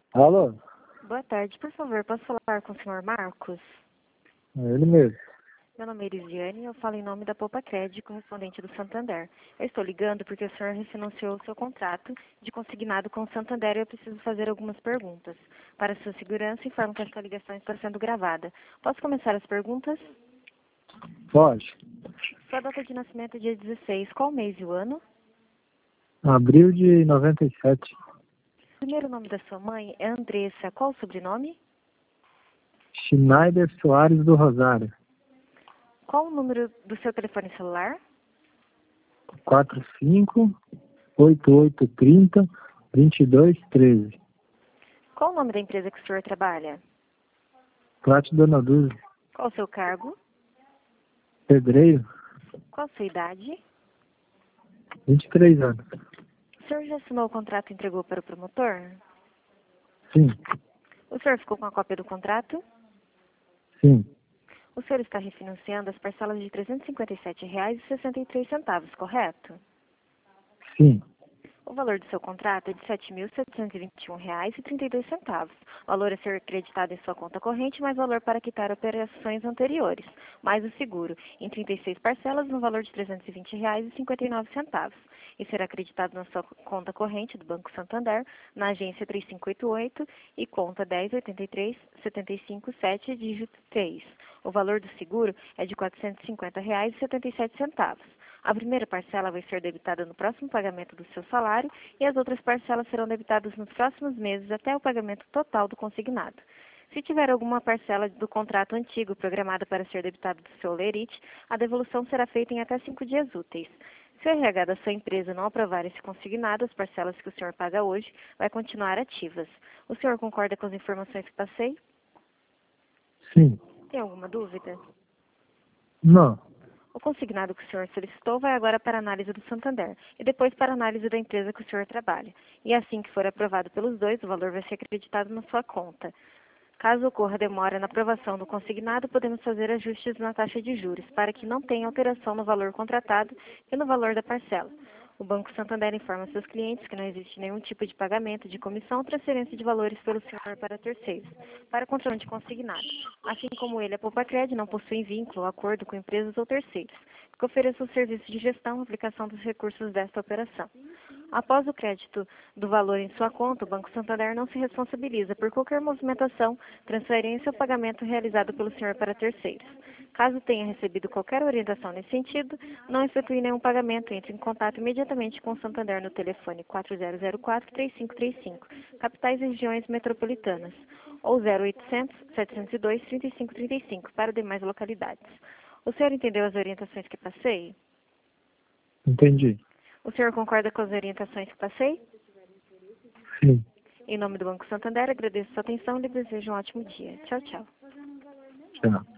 Alô? Boa tarde, por favor, posso falar com o senhor Marcos? É ele mesmo. Meu nome é Elisiane e eu falo em nome da Poupa Crédito, correspondente do Santander. Eu estou ligando porque o senhor refinanciou o seu contrato de consignado com o Santander e eu preciso fazer algumas perguntas. Para sua segurança, informo que esta ligação está sendo gravada. Posso começar as perguntas? Pode. Sua data de nascimento é dia 16. Qual mês e o ano? Abril de 97. O primeiro nome da sua mãe é Andressa. Qual o sobrenome? Schneider Soares do Rosário. Qual o número do seu telefone celular? 45-8830-2213. Qual o nome da empresa que o senhor trabalha? Plat Dona Dulce. Qual o seu cargo? Pedreiro. Qual a sua idade? 23 anos. O senhor já assinou o contrato e entregou para o promotor? Sim. O senhor ficou com a cópia do contrato? Sim. O senhor está refinanciando as parcelas de R$ 357,63, correto? Sim. O valor do seu contrato é de R$ 7.721,32. O valor a ser acreditado em sua conta corrente, mais valor para quitar operações anteriores, mais o seguro, em 36 parcelas, no valor de R$ 320,59. E será acreditado na sua conta corrente do Banco Santander, na agência 3588 e conta 1083-757, dígito 3. O valor do seguro é de R$ 450,77. A primeira parcela vai ser debitada no próximo pagamento do seu salário e as outras parcelas serão debitadas nos próximos meses até o pagamento total do consignado. Se tiver alguma parcela do contrato antigo programada para ser debitada do seu lerite, a devolução será feita em até 5 dias úteis. Se o RH da sua empresa não aprovar esse consignado, as parcelas que o senhor paga hoje vai continuar ativas. O senhor concorda com as informações que passei? Sim. Tem alguma dúvida? Não. O consignado que o senhor solicitou vai agora para a análise do Santander e depois para a análise da empresa que o senhor trabalha. E assim que for aprovado pelos dois, o valor vai ser acreditado na sua conta. Caso ocorra demora na aprovação do consignado, podemos fazer ajustes na taxa de juros para que não tenha alteração no valor contratado e no valor da parcela. O Banco Santander informa seus clientes que não existe nenhum tipo de pagamento de comissão ou transferência de valores pelo senhor para terceiros, para controle de consignado. Assim como ele, a Poupa Crédito não possui vínculo ou acordo com empresas ou terceiros, que ofereçam o serviço de gestão e aplicação dos recursos desta operação. Após o crédito do valor em sua conta, o Banco Santander não se responsabiliza por qualquer movimentação, transferência ou pagamento realizado pelo senhor para terceiros. Caso tenha recebido qualquer orientação nesse sentido, não efetue nenhum pagamento, entre em contato imediatamente com o Santander no telefone 4004-3535, capitais e regiões metropolitanas, ou 0800-702-3535, para demais localidades. O senhor entendeu as orientações que passei? Entendi. O senhor concorda com as orientações que passei? Sim. Em nome do Banco Santander, agradeço sua atenção e lhe desejo um ótimo dia. Tchau, tchau. Tchau.